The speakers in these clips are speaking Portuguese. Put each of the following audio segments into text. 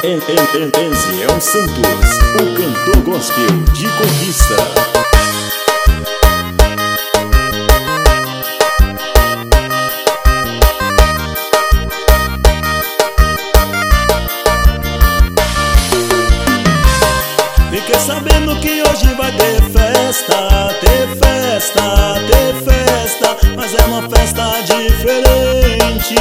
Enziel Santos, o cantor gospel de conquista. Fiquei sabendo que hoje vai ter festa, ter festa, ter festa, mas é uma festa diferente.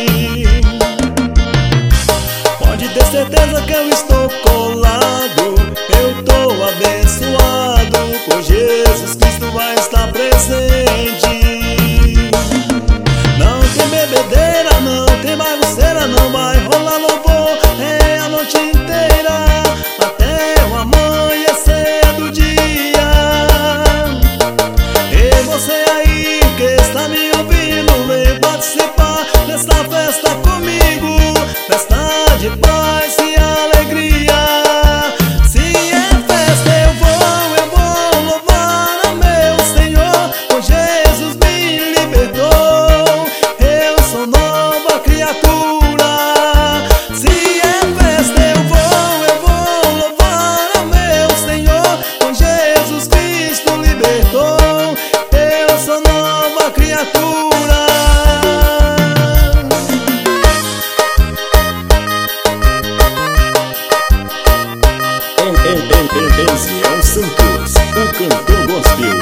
Pode ter certeza que eu estou colado, eu tô abençoado, pois Jesus Cristo vai estar presente. Não tem bebedeira, não tem bagunceira, não vai rolar louvor, é a noite inteira, até o amanhecer do dia. E você aí que está me ouvindo, vem participar desta festa comigo, festa de paz e alegria. Se é festa eu vou louvar a meu Senhor, pois Jesus me libertou, eu sou nova criatura. Se é festa eu vou louvar a meu Senhor, pois Jesus Cristo libertou, eu sou nova criatura. Enziel Santos, o cantor gospel